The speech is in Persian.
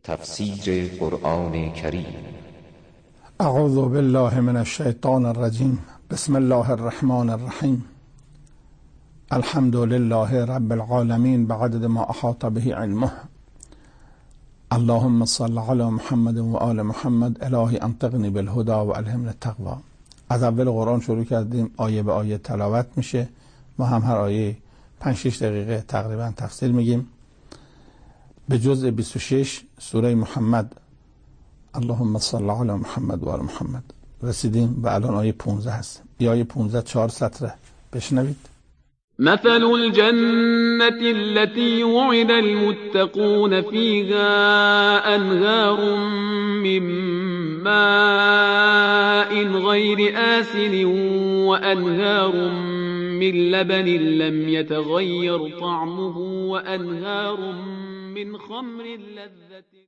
تفسیر قرآن کریم. اعوذ بالله من الشیطان الرجیم. بسم الله الرحمن الرحیم. الحمد لله رب العالمین بعدد ما احاط به علمه. اللهم صل علی محمد و آل محمد. الهی انطقنی بالهدى و الهمنی التقوی. از اول قرآن شروع کردیم، آیه به آیه تلاوت میشه. ما هم هر آیه 5-6 دقیقه تقریبا تفسیر میگیم. به جزء 26 سوره محمد، اللهم صل علی محمد و آل محمد رسیدیم و الان آیه 15 هست. یا آیه 15 4 سطره، بشنوید. مثل الجنة التي وعد المتقون فيها أنهار من ماء غير آسن وأنهار من لبن لم يتغير طعمه وأنهار من خمر لذة